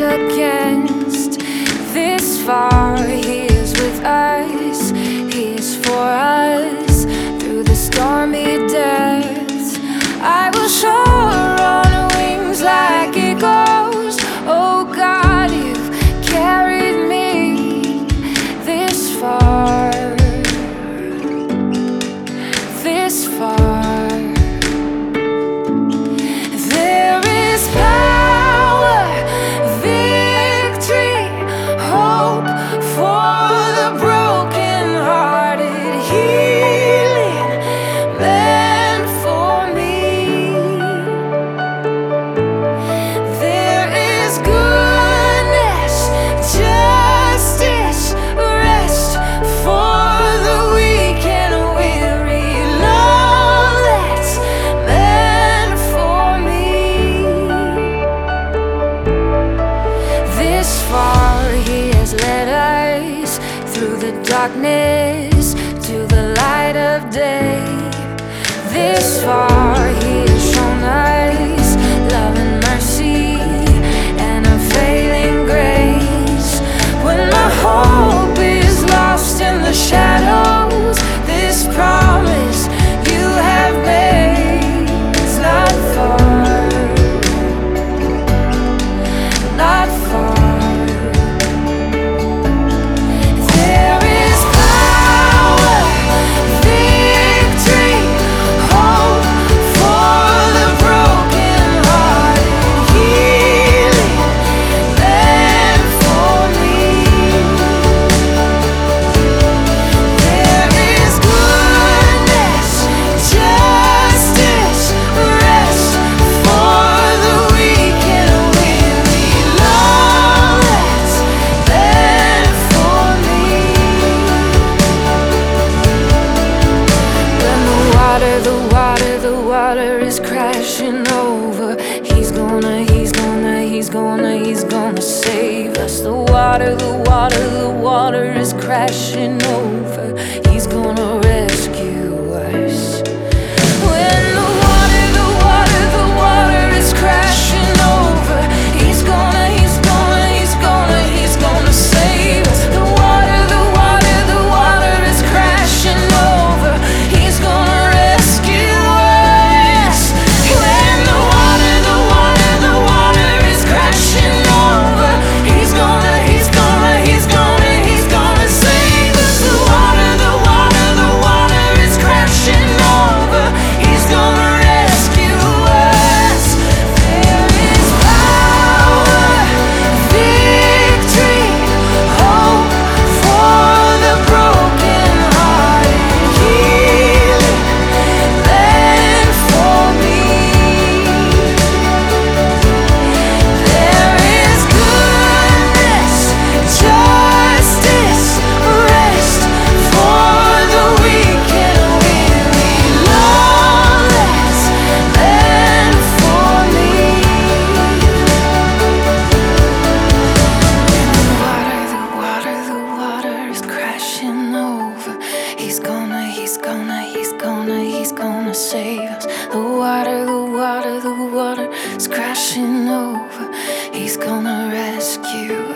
against. This far, He is with us, He is for us through the stormy depths. I will soar on wings like eagles. Oh God, You've carried me this far, this far. There is power, victory, hope for the broken-hearted, healing meant for me. There is goodness, justice, rest for the weak and weary, love that's meant for me. This far He has led us through the darkness to the light of day. This far He has shown us love and mercy and unfailing grace. When my hope is lost in the shadows, this promise You have made is not far, not far. There is power, victory, hope for the broken-hearted, healing meant for me. There is goodness, justice, rest for the weak and weary, love that's meant for me. When the water is crashing over, He's gonna save us. The water is crashing over, He's gonna rescue us. When the water is crashing over, He's gonna save us. The water is crashing over, He's gonna rescue us. When the water is crashing over, He's gonna save us. The water is crashing over, He's gonna rescue us. There is power, victory, hope for the broken-hearted, healing meant for me. There is goodness, justice, rest for the weak and weary, love that's meant for me. The water is crashing over, He's gonna save us. The water is crashing over, He's gonna rescue